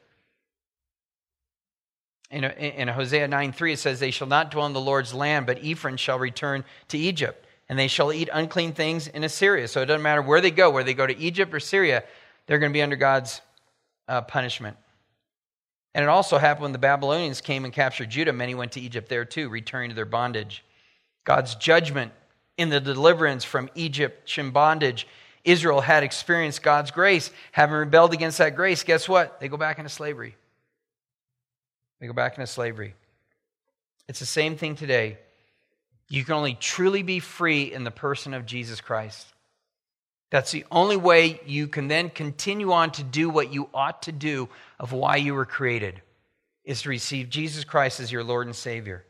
In, in Hosea nine three, it says, they shall not dwell in the Lord's land, but Ephraim shall return to Egypt, and they shall eat unclean things in Assyria. So it doesn't matter where they go, whether they go to Egypt or Syria, they're going to be under God's uh, punishment. And it also happened when the Babylonians came and captured Judah, many went to Egypt there too, returning to their bondage. God's judgment in the deliverance from Egyptian bondage. Israel had experienced God's grace. Having rebelled against that grace, guess what? They go back into slavery. They go back into slavery. It's the same thing today. You can only truly be free in the person of Jesus Christ. That's the only way you can then continue on to do what you ought to do of why you were created, is to receive Jesus Christ as your Lord and Savior.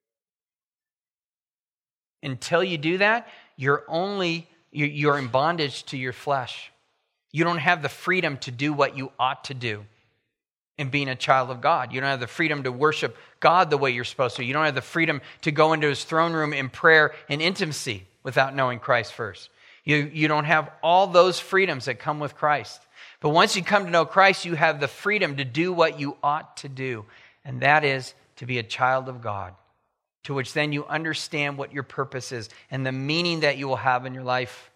Until you do that, you're only you're in bondage to your flesh. You don't have the freedom to do what you ought to do in being a child of God. You don't have the freedom to worship God the way you're supposed to. You don't have the freedom to go into his throne room in prayer and intimacy without knowing Christ first. You, you don't have all those freedoms that come with Christ. But once you come to know Christ, you have the freedom to do what you ought to do. And that is to be a child of God. To which then you understand what your purpose is and the meaning that you will have in your life.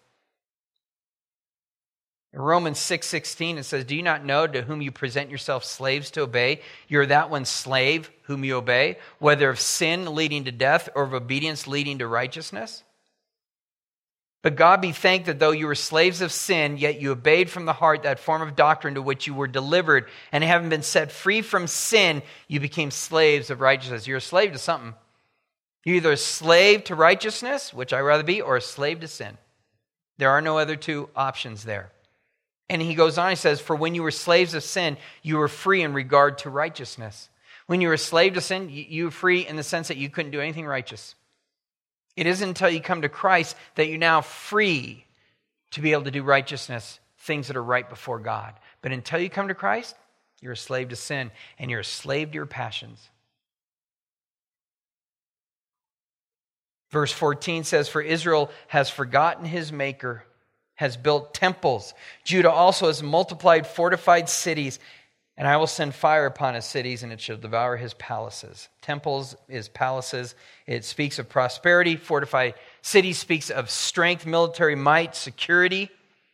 In Romans six sixteen, it says, do you not know to whom you present yourselves slaves to obey? You're that one slave whom you obey, whether of sin leading to death or of obedience leading to righteousness? But God be thanked that though you were slaves of sin, yet you obeyed from the heart that form of doctrine to which you were delivered, and having been set free from sin, you became slaves of righteousness. You're a slave to something. You're either a slave to righteousness, which I'd rather be, or a slave to sin. There are no other two options there. And he goes on, he says, for when you were slaves of sin, you were free in regard to righteousness. When you were a slave to sin, you were free in the sense that you couldn't do anything righteous. It isn't until you come to Christ that you're now free to be able to do righteousness, things that are right before God. But until you come to Christ, you're a slave to sin, and you're a slave to your passions. Verse fourteen says, for Israel has forgotten his maker, has built temples. Judah also has multiplied fortified cities, and I will send fire upon his cities, and it shall devour his palaces. Temples is palaces. It speaks of prosperity. Fortified cities speaks of strength, military might, security.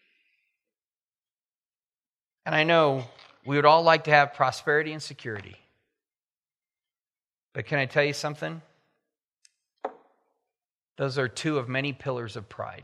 And I know we would all like to have prosperity and security. But can I tell you something? Those are two of many pillars of pride.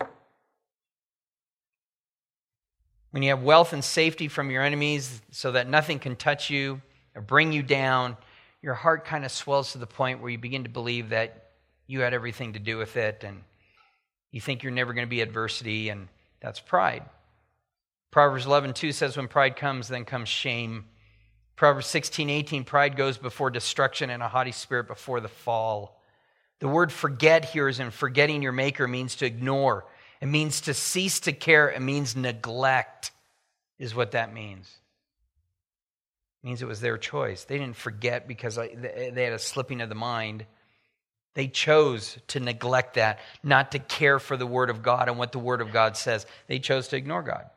When you have wealth and safety from your enemies so that nothing can touch you or bring you down, your heart kind of swells to the point where you begin to believe that you had everything to do with it, and you think you're never going to be adversity, and that's pride. Proverbs eleven two says, when pride comes, then comes shame. Proverbs sixteen eighteen, pride goes before destruction and a haughty spirit before the fall. The word forget here is in forgetting your maker means to ignore. It means to cease to care. It means neglect is what that means. It means it was their choice. They didn't forget because they had a slipping of the mind. They chose to neglect that, not to care for the Word of God and what the Word of God says. They chose to ignore God.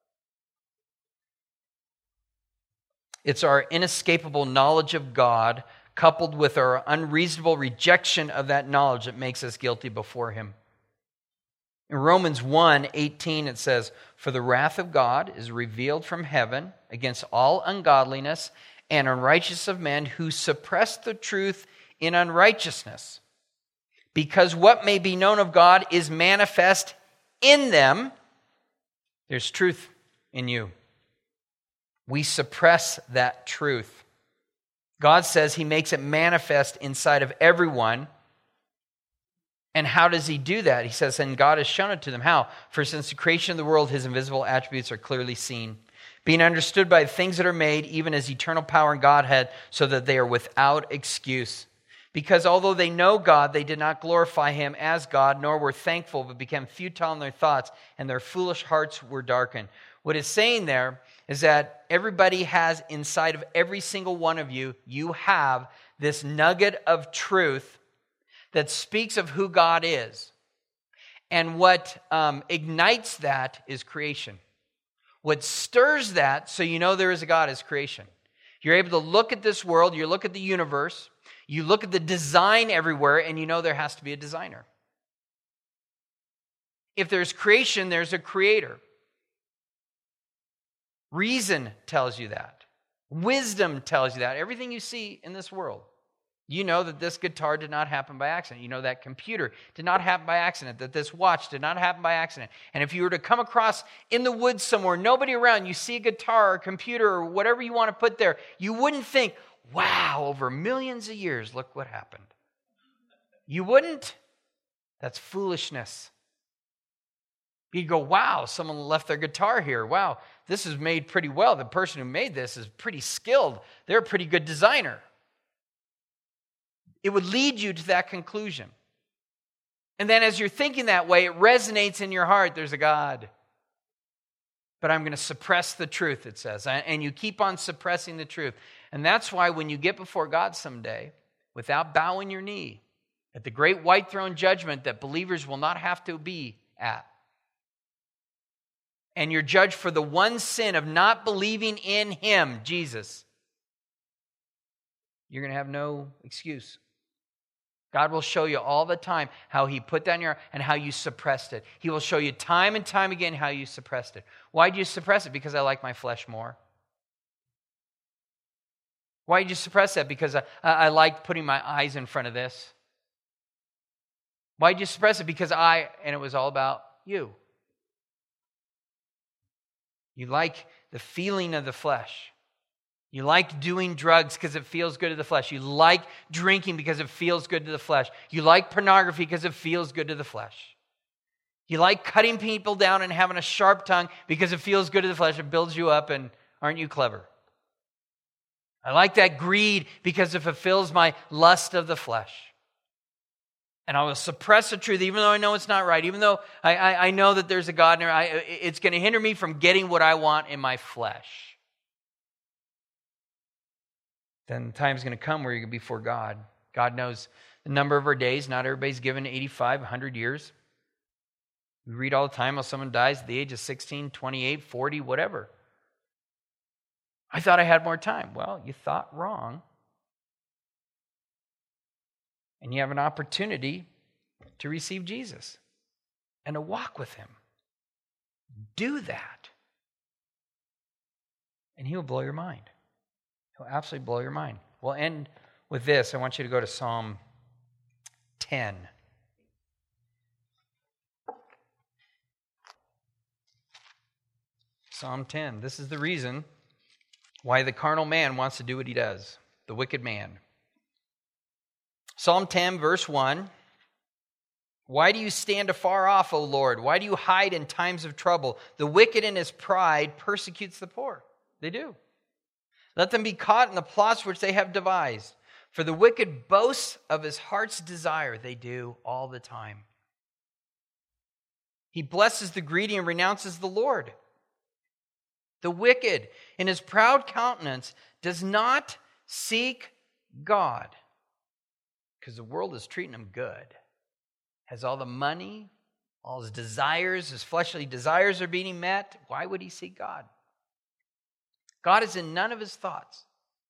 It's our inescapable knowledge of God coupled with our unreasonable rejection of that knowledge that makes us guilty before Him. In Romans one eighteen it says, for the wrath of God is revealed from heaven against all ungodliness and unrighteousness of men who suppress the truth in unrighteousness, because what may be known of God is manifest in them. There's truth in you. We suppress that truth. God says He makes it manifest inside of everyone. And how does He do that? He says, and God has shown it to them. How? For since the creation of the world, His invisible attributes are clearly seen, being understood by the things that are made, even as eternal power and Godhead, so that they are without excuse. Because although they know God, they did not glorify Him as God, nor were thankful, but became futile in their thoughts, and their foolish hearts were darkened. What it's saying there is that everybody has inside of every single one of you, you have this nugget of truth that speaks of who God is. And what um, ignites that is creation. What stirs that, so you know there is a God, is creation. You're able to look at this world, you look at the universe, you look at the design everywhere, and you know there has to be a designer. If there's creation, there's a creator. Reason tells you that. Wisdom tells you that. Everything you see in this world. You know that this guitar did not happen by accident. You know that computer did not happen by accident. That this watch did not happen by accident. And if you were to come across in the woods somewhere, nobody around, you see a guitar or a computer or whatever you want to put there, you wouldn't think, wow, over millions of years, look what happened. You wouldn't. That's foolishness. You'd go, wow, someone left their guitar here. Wow, this is made pretty well. The person who made this is pretty skilled. They're a pretty good designer. It would lead you to that conclusion. And then as you're thinking that way, it resonates in your heart, there's a God. But I'm going to suppress the truth, it says. And you keep on suppressing the truth. And that's why when you get before God someday, without bowing your knee, at the great white throne judgment that believers will not have to be at, and you're judged for the one sin of not believing in Him, Jesus, you're going to have no excuse. God will show you all the time how He put that in your heart and how you suppressed it. He will show you time and time again how you suppressed it. Why did you suppress it? Because I like my flesh more. Why did you suppress that? Because I, I liked putting my eyes in front of this. Why did you suppress it? Because I, and it was all about you. You like the feeling of the flesh. You like doing drugs because it feels good to the flesh. You like drinking because it feels good to the flesh. You like pornography because it feels good to the flesh. You like cutting people down and having a sharp tongue because it feels good to the flesh. It builds you up, and aren't you clever? I like that greed because it fulfills my lust of the flesh. And I will suppress the truth even though I know it's not right. Even though I, I, I know that there's a God in there, I, it's going to hinder me from getting what I want in my flesh. then the time's going to come where you're going to be before God. God knows the number of our days. Not everybody's given eighty-five, one hundred years. We read all the time how someone dies at the age of sixteen, twenty-eight, forty, whatever. I thought I had more time. Well, you thought wrong. And you have an opportunity to receive Jesus and to walk with him. Do that. And he will blow your mind. He'll absolutely blow your mind. We'll end with this. I want you to go to Psalm ten. Psalm ten. This is the reason why the carnal man wants to do what he does. The wicked man. Psalm ten, verse one. Why do you stand afar off, O Lord? Why do you hide in times of trouble? The wicked in his pride persecutes the poor. They do. Let them be caught in the plots which they have devised. For the wicked boasts of his heart's desire. They do all the time. He blesses the greedy and renounces the Lord. The wicked in his proud countenance does not seek God. Because the world is treating him good. Has all the money, all his desires, his fleshly desires are being met. Why would he seek God? God is in none of his thoughts.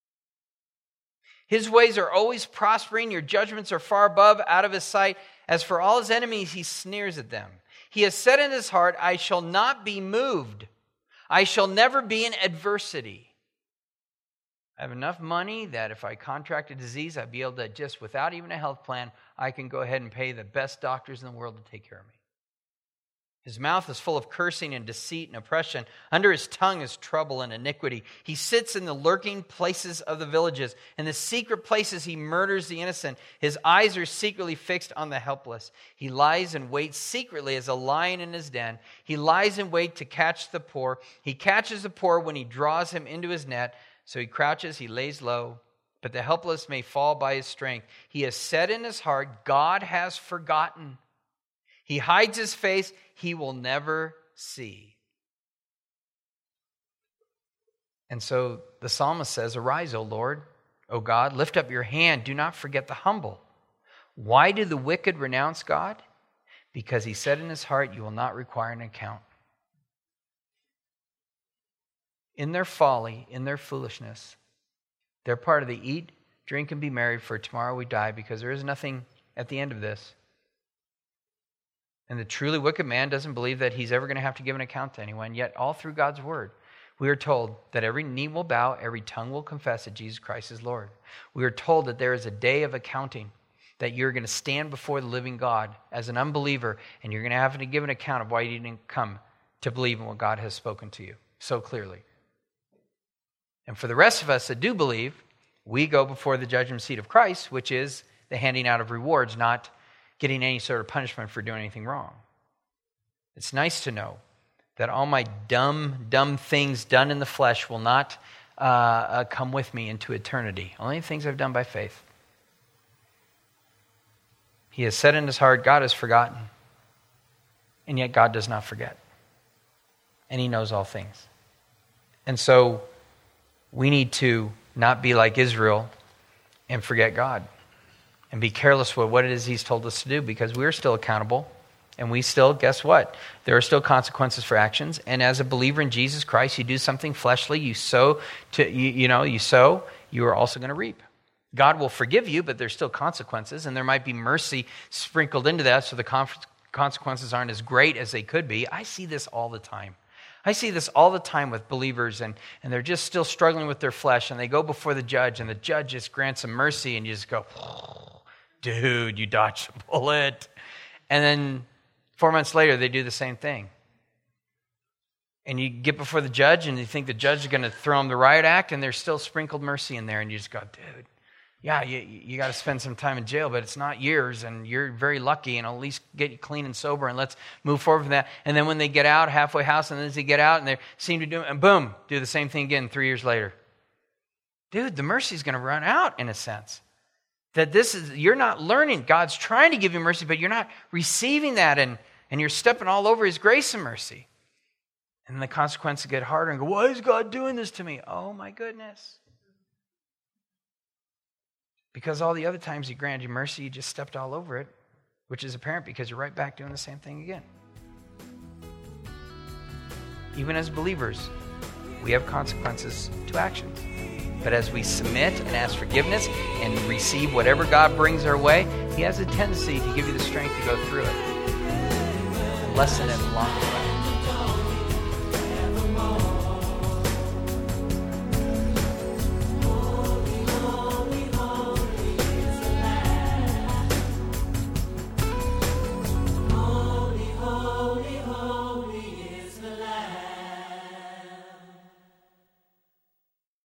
His ways are always prospering. Your judgments are far above, out of his sight. As for all his enemies, he sneers at them. He has said in his heart, I shall not be moved. I shall never be in adversity. I have enough money that if I contract a disease, I'd be able to just, without even a health plan, I can go ahead and pay the best doctors in the world to take care of me. His mouth is full of cursing and deceit and oppression. Under his tongue is trouble and iniquity. He sits in the lurking places of the villages. In the secret places he murders the innocent. His eyes are secretly fixed on the helpless. He lies in wait secretly as a lion in his den. He lies in wait to catch the poor. He catches the poor when he draws him into his net. So he crouches, he lays low, but the helpless may fall by his strength. He has said in his heart, God has forgotten. He hides his face, he will never see. And so the psalmist says, arise, O Lord, O God, lift up your hand, do not forget the humble. Why do the wicked renounce God? Because he said in his heart, you will not require an account. In their folly, in their foolishness, they're part of the eat, drink, and be merry, for tomorrow we die, because there is nothing at the end of this. And the truly wicked man doesn't believe that he's ever going to have to give an account to anyone, yet all through God's word, we are told that every knee will bow, every tongue will confess that Jesus Christ is Lord. We are told that there is a day of accounting, that you're going to stand before the living God as an unbeliever, and you're going to have to give an account of why you didn't come to believe in what God has spoken to you so clearly. And for the rest of us that do believe, we go before the judgment seat of Christ, which is the handing out of rewards, not getting any sort of punishment for doing anything wrong. It's nice to know that all my dumb, dumb things done in the flesh will not uh, uh, come with me into eternity. Only things I've done by faith. He has said in his heart, God has forgotten. And yet God does not forget. And he knows all things. And so we need to not be like Israel and forget God and be careless with what it is he's told us to do, because we're still accountable, and we still, guess what? There are still consequences for actions. And as a believer in Jesus Christ, you do something fleshly, you sow, to, you, you know, you sow, you are also going to reap. God will forgive you, but there's still consequences, and there might be mercy sprinkled into that, so the consequences aren't as great as they could be. I see this all the time. I see this all the time with believers, and, and they're just still struggling with their flesh, and they go before the judge, and the judge just grants them mercy, and you just go, oh, dude, you dodged a bullet. And then four months later, they do the same thing. And you get before the judge, and you think the judge is going to throw them the riot act, and there's still sprinkled mercy in there, and you just go, dude, yeah, you, you got to spend some time in jail, but it's not years, and you're very lucky, and I'll at least get you clean and sober, and let's move forward from that. And then when they get out, halfway house, and then as they get out, and they seem to do it, and boom, do the same thing again three years later. Dude, the mercy's going to run out, in a sense. That this is, you're not learning. God's trying to give you mercy, but you're not receiving that, and, and you're stepping all over his grace and mercy. And then the consequences get harder, and go, why is God doing this to me? Oh, my goodness. Because all the other times he granted you mercy, you just stepped all over it, which is apparent because you're right back doing the same thing again. Even as believers, we have consequences to actions. But as we submit and ask forgiveness and receive whatever God brings our way, he has a tendency to give you the strength to go through it, lessen it along the way.